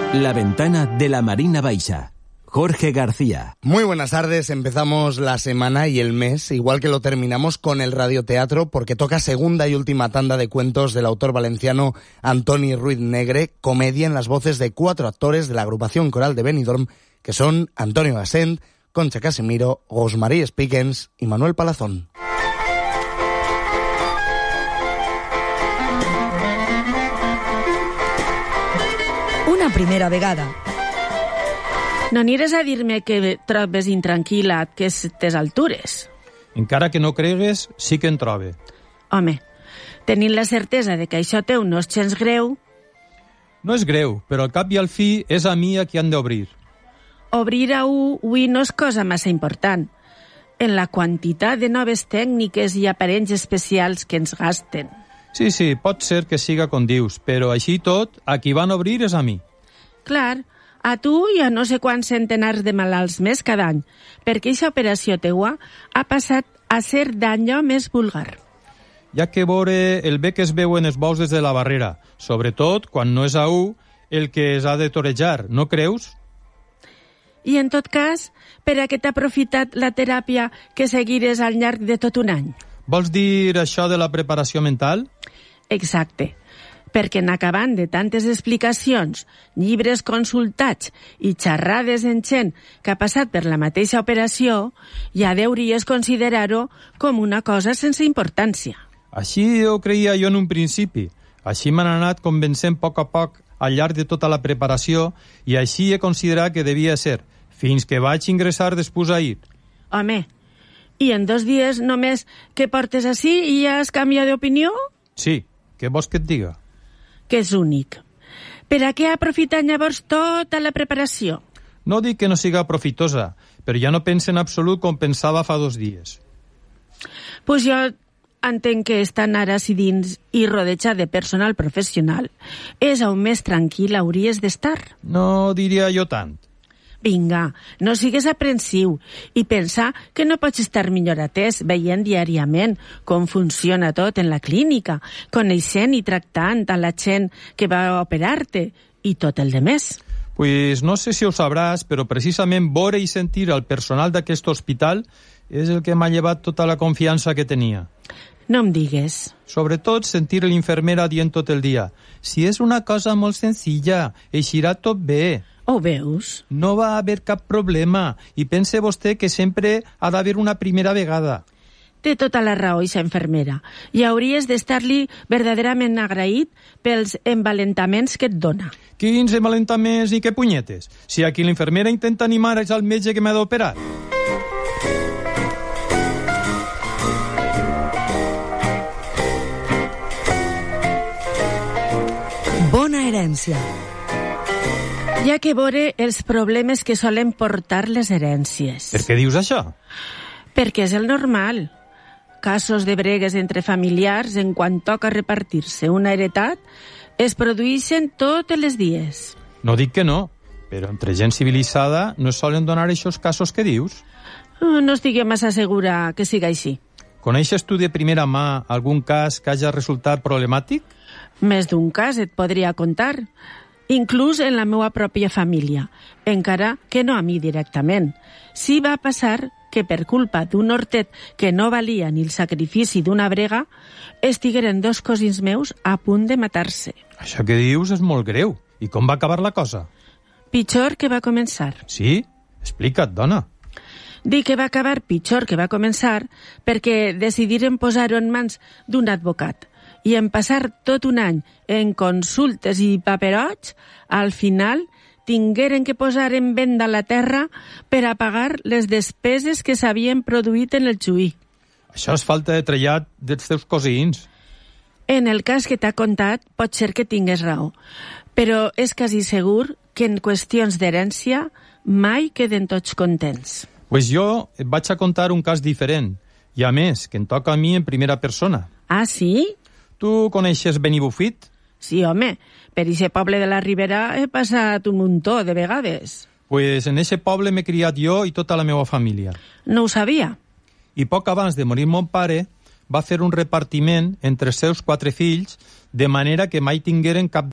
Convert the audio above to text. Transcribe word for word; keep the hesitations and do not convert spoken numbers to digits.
La ventana de la Marina Baixa. Jorge García. Muy buenas tardes, empezamos la semana y el mes, igual que lo terminamos con el radioteatro, porque toca segunda y última tanda de cuentos del autor valenciano Antoni Ruiz Negre, comedia en las voces de cuatro actores de la agrupación coral de Benidorm, que son Antonio Gasset, Concha Casimiro, Gosmarí Spíquens y Manuel Palazón. Una primera vegada. No aniràs a dir-me que trobes intranquil·la aquestes altures. Encara que no cregues, sí que en trobe. Home, tenint la certesa de que això teu no és gens greu... No és greu, però al cap i al fi és a mi a qui han d'obrir. Obrir a u, ui, no és cosa massa important. En la quantitat de noves tècniques i aparells especials que ens gasten. Sí, sí, pot ser que siga com dius, però així tot, a qui van obrir és a mi. Clar, a tu i a no sé quants centenars de malalts més cada any, perquè aquesta operació teua ha passat a ser d'allò més vulgar. Hi ha que veure el bé que es veu en els bous des de la barrera, sobretot quan no és a u el que es ha de torejar, no creus? I en tot cas, per a què t'ha aprofitat la teràpia que seguires al llarg de tot un any? Vols dir això de la preparació mental? Exacte. Perquè en acabant de tantes explicacions, llibres consultats i xerrades en gent que ha passat per la mateixa operació, ja deuries considerar-ho com una cosa sense importància. Així ho creia jo en un principi. Així m'han anat convencent a poc a poc al llarg de tota la preparació i així he considerat que devia ser, fins que vaig ingressar després ahir. Home, i en dos dies només que portes així i ja has canviat d'opinió? Sí, què vols que et diga? Que és únic. Per a què ha aprofitat llavors tota la preparació? No dic que no siga profitosa, però ja no penso en absolut com pensava fa dos dies. Pues jo entenc que estant ara si dins i rodejat de personal professional és on més tranquil hauries d'estar. No diria jo tant. Vinga, no sigues aprensiu i pensa que no pots estar millor atès veient diàriament com funciona tot en la clínica, coneixent i tractant a la gent que va operar-te i tot el de més. Pues no sé si ho sabràs, però precisament veure i sentir el personal d'aquest hospital és el que m'ha llevat tota la confiança que tenia. No em digues. Sobretot sentir l'infermera dient tot el dia: si és una cosa molt senzilla, eixirà tot bé. Ho veus? No va haver cap problema i pense vostè que sempre ha d'haver una primera vegada. Té tota la raó, ixa infermera, i hauries d'estar-li verdaderament agraït pels envalentaments que et dona. Quins envalentaments i què punyetes? Si aquí l'infermera intenta animar és el metge que m'ha d'operar. Bona herència. Hi ha que veure els problemes que solen portar les herències. Per què dius això? Perquè és el normal. Casos de bregues entre familiars en quan toca repartir-se una heretat es produeixen tots els dies. No dic que no, però entre gent civilitzada no es solen donar aquests casos que dius. No estic massa segura que siga així. Coneixes tu de primera mà algun cas que hagi resultat problemàtic? Més d'un cas et podria contar. Inclús en la meva pròpia família, encara que no a mi directament. Sí va passar que per culpa d'un hortet que no valia ni el sacrifici d'una brega, estigueren dos cosins meus a punt de matar-se. Això que dius és molt greu. I com va acabar la cosa? Pitjor que va començar. Sí? Explica't, dona. Dic que va acabar pitjor que va començar perquè decidiren posar-ho en mans d'un advocat. I en passar tot un any en consultes i paperots, al final tingueren que posar en venda la terra per a pagar les despeses que s'havien produït en el juí. Això és falta de trellat dels teus cosins. En el cas que t'ha contat, pot ser que tingues raó, però és quasi segur que en qüestions d'herència mai queden tots contents. Pues jo et vaig a contar un cas diferent, i a més, que em toca a mi en primera persona. Ah, sí? Tu coneixes Benibufit? Sí, home, per ixe poble de la Ribera he passat un muntó de vegades. Pues en eixe poble m'he criat jo i tota la meva família. No ho sabia. I poc abans de morir mon pare, va fer un repartiment entre els seus quatre fills, de manera que mai tingueren cap